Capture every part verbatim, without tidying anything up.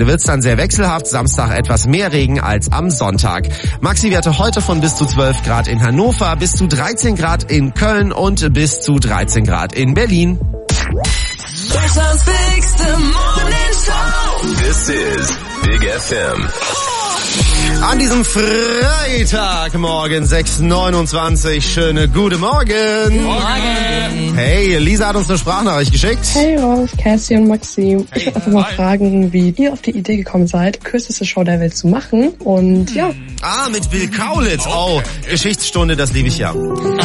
Wochenende wird's dann sehr wechselhaft. Samstag etwas mehr Regen als am Sonntag. Maxi-Werte heute von bis zu zwölf Grad in Hannover, bis zu dreizehn Grad in Köln und bis zu dreizehn Grad in Berlin. Deutschlands bigste Morning Show. This is Big F M. An diesem Freitagmorgen, sechs Uhr neunundzwanzig, schöne gute Morgen. Morgen. Hey, Lisa hat uns eine Sprachnachricht geschickt. Hey Rolf, Cassie und Maxi. Ich Hey. wollte einfach mal Hi. fragen, wie ihr auf die Idee gekommen seid, kürzeste Show der Welt zu machen. Und ja, Ah, mit Bill Kaulitz. Oh, Geschichtsstunde, das liebe ich ja.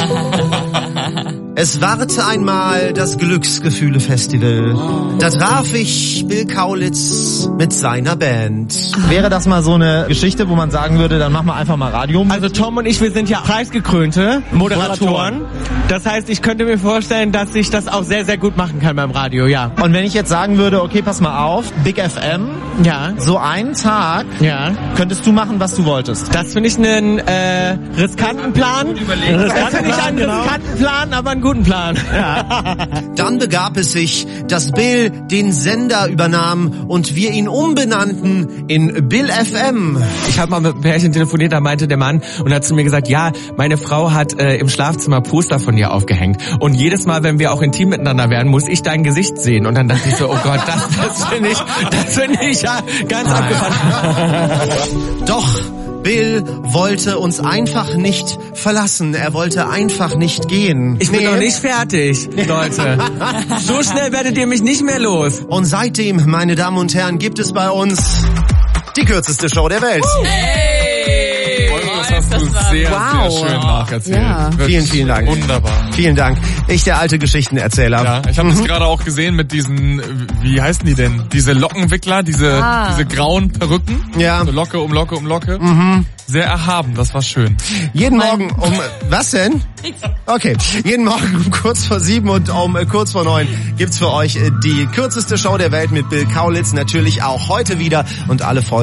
Es warte einmal das Glücksgefühle-Festival. Da traf ich Bill Kaulitz mit seiner Band. Wäre das mal so eine Geschichte, wo man sagen würde, dann machen wir einfach mal Radio? Also Tom und ich, wir sind ja preisgekrönte Moderatoren. Das heißt, ich könnte mir vorstellen, dass ich das auch sehr, sehr gut machen kann beim Radio, ja. Und wenn ich jetzt sagen würde, okay, pass mal auf, Big F M, Ja, so einen Tag ja. könntest du machen, was du wolltest. Das finde ich einen äh, riskanten Plan. Das finde ich einen riskanten Plan, aber einen guten Plan. Dann begab es sich, dass Bill den Sender übernahm und wir ihn umbenannten in Bill F M. Ich habe mal mit einem Pärchen telefoniert, da meinte der Mann und hat zu mir gesagt, ja, meine Frau hat äh, im Schlafzimmer Poster von dir aufgehängt. Und jedes Mal, wenn wir auch intim miteinander werden, muss ich dein Gesicht sehen. Und dann dachte ich so, oh Gott, das, das finde ich, das finde ich ja ganz abgefahren. Doch Bill wollte uns einfach nicht verlassen. Er wollte einfach nicht gehen. Ich bin noch nicht fertig, Leute. So schnell werdet ihr mich nicht mehr los. Und seitdem, meine Damen und Herren, gibt es bei uns die kürzeste Show der Welt. Das hast du sehr, Wow. sehr schön nacherzählt. Ja. Wirklich Vielen, vielen Dank. Wunderbar. Vielen Dank. Ich, der alte Geschichtenerzähler. Ja, ich habe das gerade auch gesehen mit diesen, wie heißen die denn? Diese Lockenwickler, diese, Ah. diese grauen Perücken. Ja. So Locke um Locke um Locke. Sehr erhaben, das war schön. Jeden Morgen um, was denn? Okay. Jeden Morgen um kurz vor sieben und um äh, kurz vor neun gibt's für euch äh, die kürzeste Show der Welt mit Bill Kaulitz. Natürlich auch heute wieder und alle Folgen